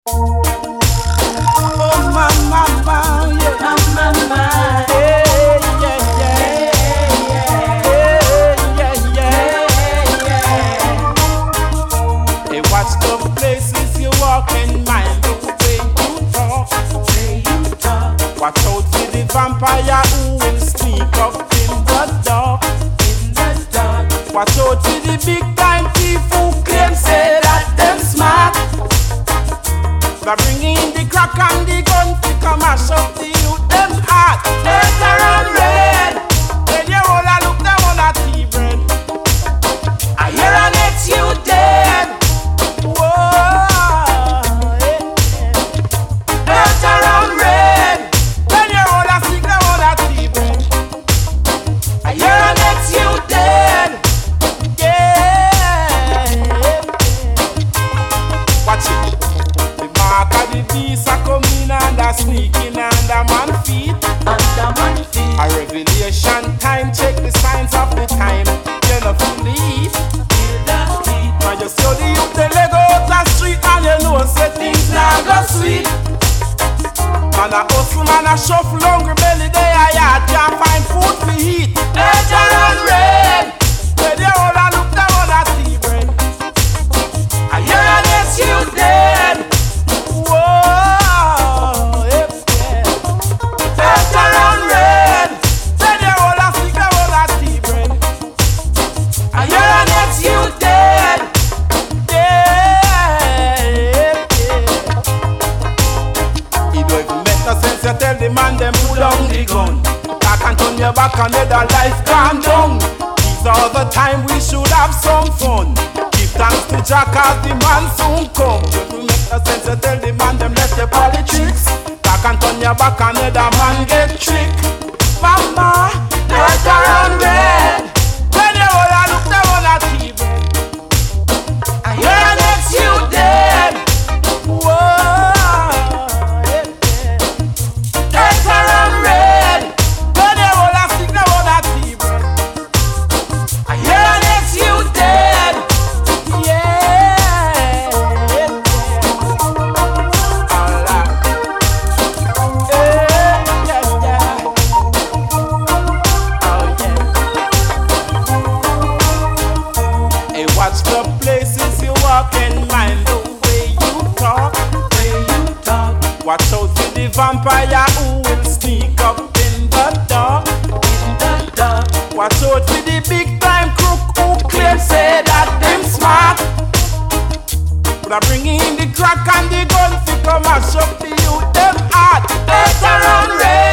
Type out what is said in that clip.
Oh mama, yeah. Mama, Yeah, yeah, yeah. Hey, watch the places you walk and mind the way you talk. Watch out for the vampire who will sneak up in the dark. Watch out for the big time thief who claim say that them smart. By bringing the crack and the gun to come and shove the youth them heart. Better and red. When you all a look them on a tea bread. I hear an it's you dead. Whoa, yeah. Better and red. When you all a sick them on a tea bread. I hear an it's you dead. Watch it. The mark of the beast a coming and a sneaking under man feet. A revelation time, check the signs of the time. You know feel the heat. Now you see the youth they leg out the street and you know say things now go sweet. Man a hustle, man a shuffle, hungry belly they a yard can't find food to eat. Better and red. Where they all a look down on a tea bread. I hear an it's you dead. Whoa, yeah. Better and red. Where they all a stick down on a tea bread. I hear an it's you dead. Yeah. It don't even make no sense you tell the man them pull down the gun. Back and turn your back and let the life calm down. These are the time we should have some fun. Give thanks to Jack as the man soon come. It will make no sense to tell the man them left the politics. Back and turn your back and let the man get tricked. Mama, better and red. When you all a look down on a TV, I hear an it's you dead. Whoa, yeah. Better and red. When you all a stick down on a TV, I hear an it's you dead. Yeah. Allah. Yeah. Oh yeah. Hey, watch the places you walk and mind the way you talk. Watch out for the vampire who will sneak up in the dark. Watch out for the big time crook who claim say that them smart. But I bring in the crack and the gun to come and shove the youth them heart. Better and red.